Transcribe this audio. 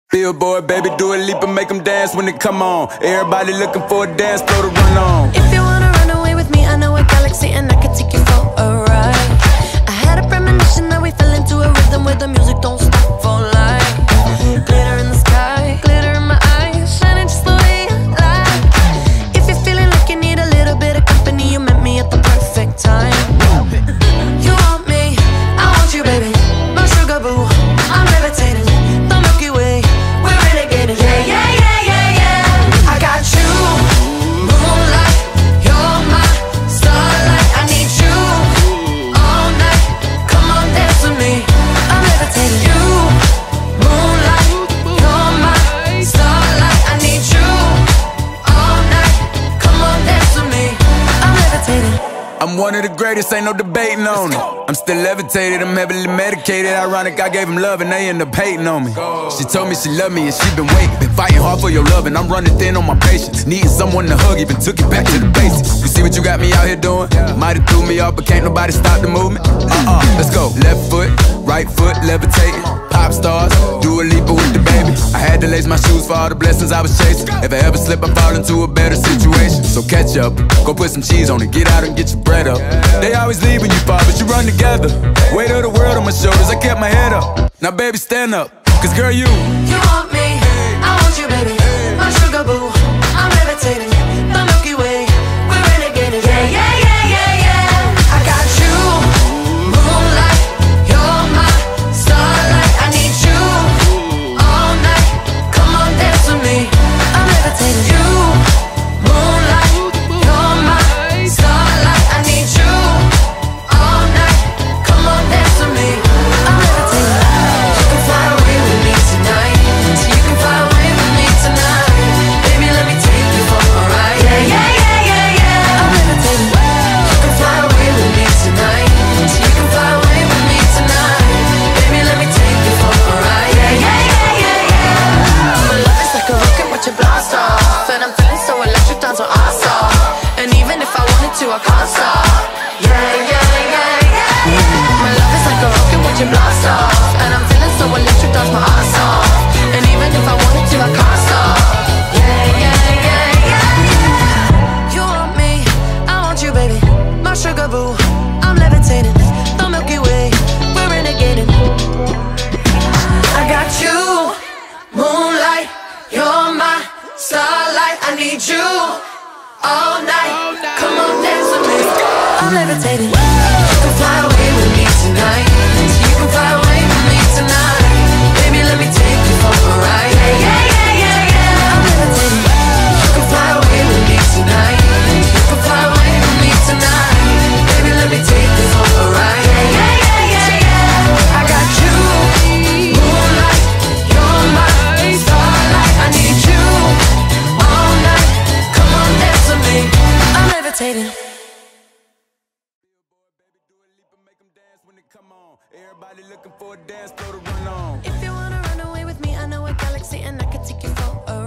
Billboard, baby, do a leap and make them dance when they come on. Everybody looking for a dance floor to run on. If you wanna run away with me, I know a galaxy and I can take you for a ride. I had a premonition that we fell into a rhythm where the music don't stop for life. Glitter in the sky, glitter in my eyes, shining just the way I like. If you're feeling like you need a little bit of company, you met me at the perfect time. You want me, I want you, baby, my sugar boo, I'm levitating. I'm one of the greatest, ain't no debating on it. I'm still levitated, I'm heavily medicated. Ironic, I gave him love and they end up hating on me. She told me she loved me and she been waiting. Been fighting hard for your love and I'm running thin on my patience. Needing someone to hug, even took it back to the basics. You see what you got me out here doing? Might have threw me off, but can't nobody stop the movement. Let's go. Left foot, right foot, levitating. Pop stars, do a leap with the baby. I had to lace my shoes for all the blessings I was chasing. If I ever slip, I fall into a better situation. So catch up, go put some cheese on it, get out and get your bread up. They always leave when you fall, but you run together. Weight of the world on my shoulders, I kept my head up. Now baby, stand up, cause girl, you want me, I want you, baby, my sugar boo, I'm levitating, the Milky Way, we're renegading. Yeah, yeah, yeah, yeah, yeah. I got you, moonlight, you're my starlight. I need you all night, come on, dance with me, I'm levitating. You, moonlight, you're my starlight. I need you all night, come on, dance with me, I'm levitating. You can fly away with me tonight, so you can fly away with me tonight. Baby, let me take you for a ride. Yeah, yeah, yeah, yeah, yeah. I'm levitating. You can fly away with me tonight, so you can fly away with me tonight. Baby, let me take you for a ride. Yeah, yeah, yeah, yeah, yeah. My love is like a rocket, watch it blast off, and I'm feeling so electric, dance on our stop. And even if I wanted to, I can't stop. Yeah, yeah, yeah, yeah. My love is like a rocket, watch it blast off, and I'm feeling so electric, dance my ass off. And even if I wanted to, I can't stop. Yeah, yeah, yeah, yeah. You want me, I want you, baby, my sugar boo, I'm levitating, the Milky Way, we're renegading. I got you, moonlight, you're my starlight. I need you all night, come on, dance with me, I'm levitating. You can fly away with me tonight, so you can fly away with me tonight. Baby, let me take you for a ride. Yeah, yeah, yeah, yeah, yeah. I'm levitating. You can fly away with me tonight, you can fly away with me tonight. Baby, let me take you for a ride. Yeah, yeah, yeah, yeah, yeah. I got you, moonlight, you're my starlight. I need you all night, come on, dance with me, I'm levitating. Everybody looking for a dance floor to run on. If you wanna run away with me, I know a galaxy and I can take you for a